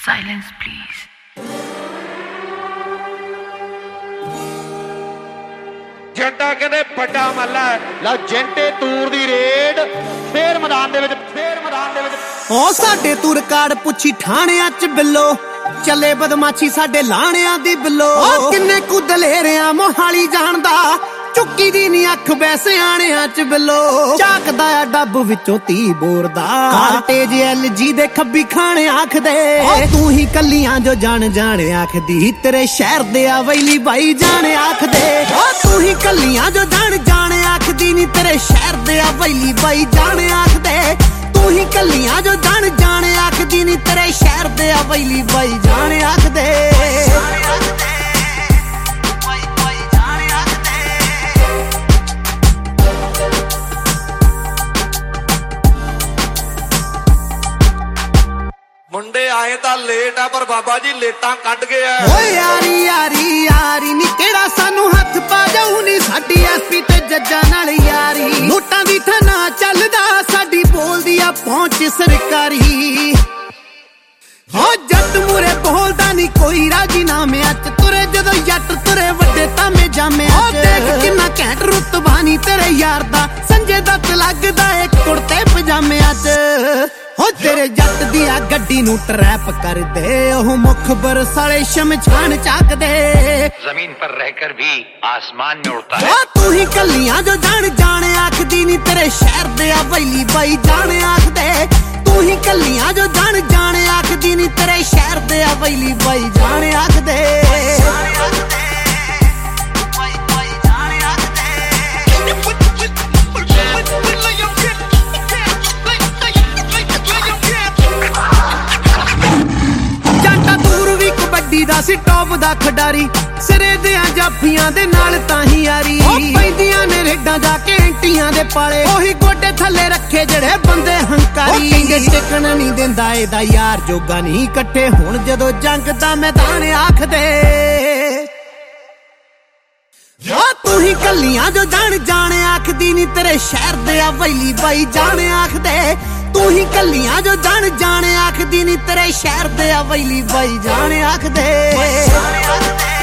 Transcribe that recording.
Silence, please. Janta ਕਹਿੰਦੇ ਵੱਡਾ ਮੱਲਾ ਲਓ ਜੰਟੇ ਤੂਰ ਦੀ ਰੇਡ ਫੇਰ ਮੈਦਾਨ ਦੇ ਵਿੱਚ ਓ ਸਾਡੇ ਤੂਰ ਕਾੜ ਪੁੱਛੀ ਠਾਣਿਆਂ ਚ ਬਿੱਲੋ ਚੱਲੇ ਬਦਮਾਸ਼ੀ ਸਾਡੇ ਲਾਣਿਆਂ ਦੀ ਬਿੱਲੋ ਓ ਕਿੰਨੇ ਕੁ ਦਲੇਰਿਆਂ ਮੋਹਾਲੀ ਜਾਣਦਾ ਚੁੱਕੀ ਦੀ ਨੀ ਅੱਖ ਬੈਸਿਆਣਿਆਂ ਚ ਬਿੱਲੋ ਝਾਕਦਾ ਆ ਡੱਬ ਵਿੱਚੋਂ ਤੀ ਬੋਰਦਾ ਕਾਟੇਜ LG ਦੇ ਖੱਬੀ ਖਾਣੇ ਆਖਦੇ ਤੂੰ ਹੀ ਕੱਲੀਆਂ ਜੋ ਜਾਣ ਆਖਦੀ ਤੇਰੇ ਸ਼ਹਿਰ ਦੇ ਆ ਵੈਲੀ ਬਾਈ ਜਾਣ ਆਖਦੇ ਤੂੰ ਹੀ ਕੱਲੀਆਂ ਜੋ ਜਾਣ ਆਖਦੀ ਨੀ ਤੇਰੇ ਸ਼ਹਿਰ ਦੇ ਆ ਵੈਲੀ ਬਾਈ ਜਾਣ ਆਖਦੇ ਤੂੰ ਹੀ ਕੱਲੀਆਂ ਜੋ ਜਾਣ ਆਖਦੀ ਨੀ ਤੇਰੇ ਸ਼ਹਿਰ ਦੇ ਆ ਵੈਲੀ ਬਾਈ ਜਾਣ ਆਖਦੇ ਮੁੰਡੇ ਆਏ ਤਾਂ ਲੇਟ ਆ ਪਰ ਬਾਬਾ ਜੀ ਲੇਟਾਂ ਕੱਢ ਗਏ ਆ ਓਏ ਯਾਰੀ ਨੀ ਕਿਹੜਾ ਸਾਨੂੰ ਹੱਥ ਪਾ ਜਾਊ ਨੀ ਸਾਡੀ SP ਤੇ ਜੱਜਾਂ ਨਾਲ ਯਾਰੀ ਨੋਟਾਂ ਦੀ ਥਾਣਾ ਚੱਲਦਾ ਸਾਡੀ ਬੋਲਦੀ ਆ ਪਹੁੰਚ ਸਰਕਾਰੀ ਹੋ ਜੱਟ ਮੂਰੇ ਬੋਲਦਾ ਨੀ ਕੋਈ ਰਾਜੀਨਾਮਿਆਂ ਚ ਤੁਰੇ ਜਦੋਂ ਜੱਟ ਤੁਰੇ ਵੱਡੇ ਤਾਮੇ ਜਾਮਿਆਂ ਚ ਦੇਖ ਕਿੰਨਾ ਘੈਂਟ ਰੁਤਬਾ ਨੀ ਤੇਰੇ ਯਾਰ ਦਾ ਸੰਜੇ ਦੱਤ ਲੱਗਦਾ ਏ ਕੁੜਤੇ ਪਜਾਮਿਆਂ ਚ ਹੋ ਤੇਰੇ ਜੱਟ ਦੀ ਆ ਗੱਡੀ ਨੂੰ ਟਰੈਪ ਕਰਦੇ ਉਹ ਮੁਖਬਰ ਸਾਲੇ ਸ਼ਮਸ਼ਾਨ ਚੱਕਦੇ ਜ਼ਮੀਨ ਪਰ ਰਹਿकर भी आसमान में उड़ता है ਤੂੰ ਹੀ ਕੱਲੀਆਂ ਜੋ ਜਾਣ ਆਖਦੀ ਨੀ ਤੇਰੇ ਸ਼ਹਿਰ ਦੇ ਆ ਵੈਲੀ ਬਾਈ ਜਾਣ ਆਖਦੇ ਤੂੰ ਹੀ ਕੱਲੀਆਂ ਜੋ ਜਾਣ ਆਖਦੀ ਨੀ ਤੇਰੇ ਸ਼ਹਿਰ ਦੇ ਆ ਵੈਲੀ ਬਾਈ ਜਾਣ ਆਖਦੇ ਦਾ ਸੀ ਟੌਪ ਦਾ ਖਿਡਾਰੀ ਸਿਰੇ ਦੇ ਜਾਫੀਆਂ ਦੇ ਨਾਲ ਤਾਂ ਹੀ ਯਾਰੀ ਪੈਂਦੀਆਂ ਨੇ ਰੇਡਾਂ ਜਾ ਕੇ ਐਂਟੀਆਂ ਦੇ ਪਾਲੇ ਉਹੀ ਗੋਡੇ ਥੱਲੇ ਰੱਖੇ ਜਿਹੜੇ ਬੰਦੇ ਹੰਕਾਰੀ ਕਹਿੰਦੇ ਟਿਕਣ ਨਹੀਂ ਦਿੰਦਾ ਇਹਦਾ ਯਾਰ ਜੋਗਾ ਨਹੀਂ ਇਕੱਠੇ ਹੁਣ ਜਦੋਂ ਜੰਗ ਦਾ ਮੈਦਾਨ ਆਖਦੇ ਤੂੰ ਹੀ ਕੱਲੀਆਂ ਜੋ ਜਾਣ ਆਖਦੀ ਨੀ ਤੇਰੇ ਸ਼ਹਿਰ ਦੇ ਆ ਵੈਲੀ ਬਾਈ ਜਾਣ ਆਖਦੇ ਤੂੰ ਹੀ ਕੱਲੀਆਂ ਜੋ ਜਾਣ ਆਖਦੀ ਨੀ ਤੇਰੇ ਸ਼ਹਿਰ ਦੇ ਆ ਵੈਲੀ ਬਾਈ ਜਾਣ ਆਖਦੇ